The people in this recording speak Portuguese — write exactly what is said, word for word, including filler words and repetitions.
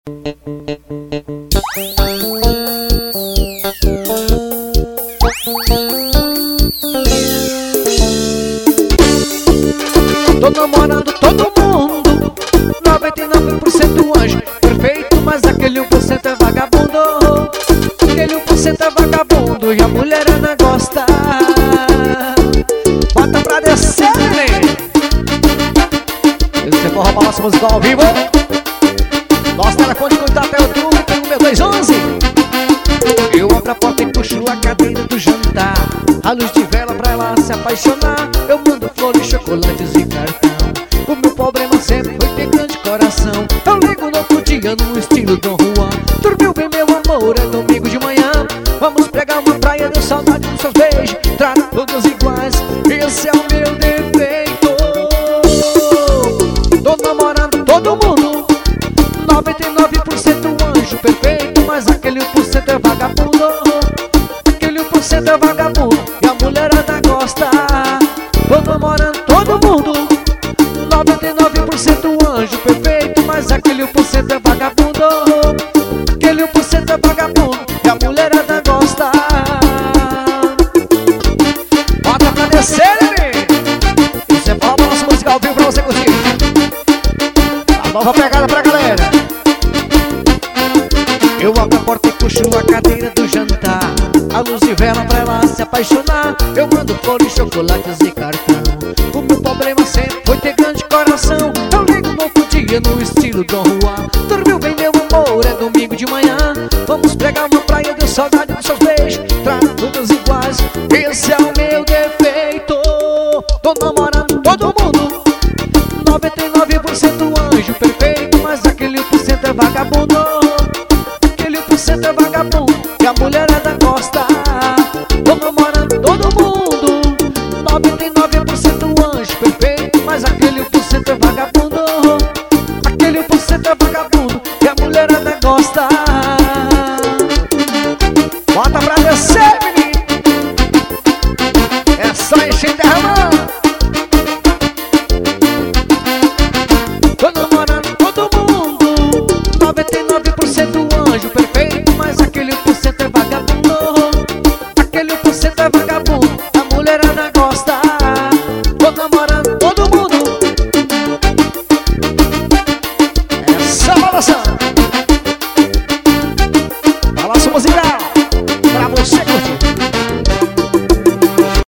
Tô namorando todo mundo, noventa e nove por cento anjo perfeito, mas aquele um por cento é vagabundo. Aquele um por cento é vagabundo e a mulherada gosta. Bota pra descer, neném. Esse é forró balanço musical ao vivo. Nosso telefone de contato é o truque, tem o meu dois onze. Eu abro a porta e puxo a cadeira do jantar, a luz de vela pra ela se apaixonar. Eu mando flores, chocolates e cartão. O meu problema sempre foi ter grande coração. Eu ligo no outro dia no estilo Dom Juan. Dormiu bem, meu amor, é domingo de manhã. Vamos pegar uma praia, deu saudade dos seus beijos. Trata todos iguais, esse é o meu defeito. Tô namorando todo mundo, noventa e nove por cento anjo perfeito, mas aquele um por cento é vagabundo. Aquele um por cento é vagabundo e a mulherada gosta. Tô namorando todo mundo, noventa e nove por cento anjo perfeito, mas aquele um por cento é vagabundo. Aquele um por cento é vagabundo e a mulherada gosta. Bota pra descer, neném. Isso é bom, nosso musical ao vivo pra você curtir. A nova pegada pra galera. Eu abro a porta e puxo a cadeira do jantar, a luz de vela pra ela se apaixonar. Eu mando flores, chocolates e cartão. O meu problema sempre foi ter grande coração. Eu ligo no outro dia no estilo Dom Juan. Dormiu bem, meu amor, é domingo de manhã. Vamos pegar uma praia, deu saudade dos seus beijos. Trata todas iguais, esse é o meu defeito. Tô namorando todo mundo, noventa e nove por cento anjo perfeito, mas aquele um por cento é vagabundo.